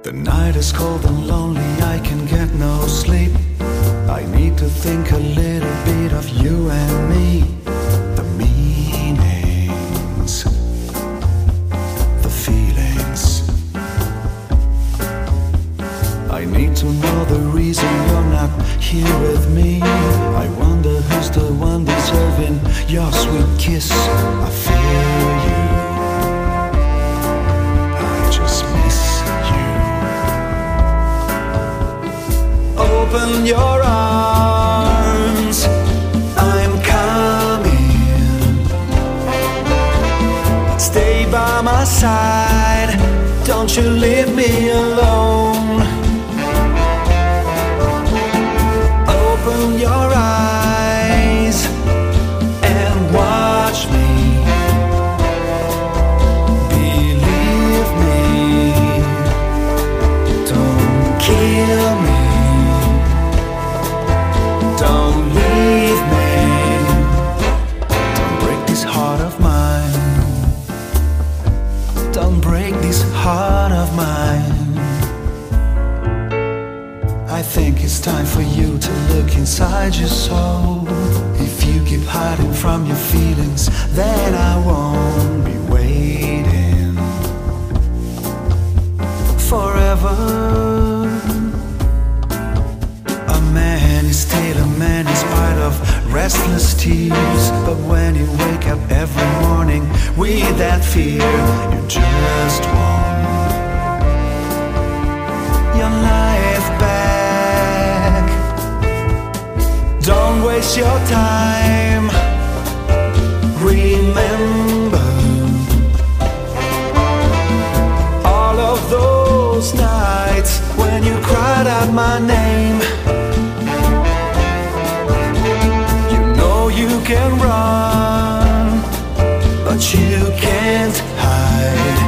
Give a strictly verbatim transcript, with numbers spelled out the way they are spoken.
The night is cold and lonely, I can get no sleep. I need to think a little bit of you and me. The meanings, the feelings. I need to know the reason you're not here with me. I wonder who's the one deserving your sweet kiss. I feel you, I just miss you. Open your arms, I'm coming. Stay by my side, don't you leave me alone. Open your eyes and watch me. Believe me, don't kill me. Don't leave me. Don't break this heart of mine. Don't break this heart of mine. I think it's time for you to look inside your soul. If you keep hiding from your feelings, then I won't be waiting forever. A man is still a man in spite of restless tears. But when you wake up every morning with that fear, you just want your life back. Don't waste your time. Remember all of those nights when you cried out my name. You know you can run, but you can't hide.